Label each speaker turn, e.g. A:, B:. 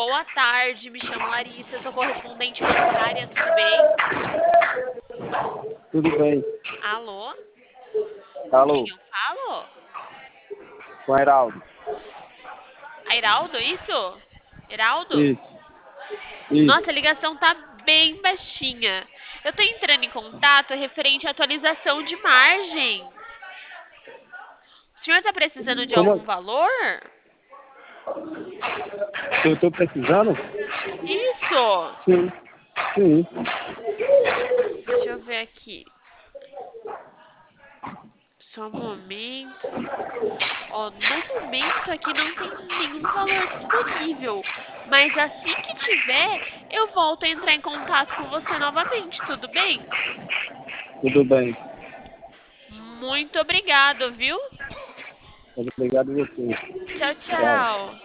A: Boa tarde, me chamo Larissa, eu sou correspondente bancária, tudo bem?
B: Tudo bem.
A: Alô? Com quem
B: Alô,
A: eu falo?
B: com o Heraldo.
A: Airaldo, isso? Heraldo?
B: Isso, isso.
A: Nossa, a ligação tá bem baixinha. Eu tô entrando em contato referente à atualização de margem. O senhor tá precisando de algum
B: Como
A: valor?
B: eu estou precisando?
A: Isso!
B: Sim, sim.
A: Deixa eu ver aqui. Só um momento. Ó, no momento aqui não tem nenhum valor disponível, mas assim que tiver, eu volto a entrar em contato com você novamente, tudo bem?
B: Tudo bem.
A: Muito obrigado, viu?
B: Obrigado a você.
A: Tchau,
B: Tchau.
A: tchau.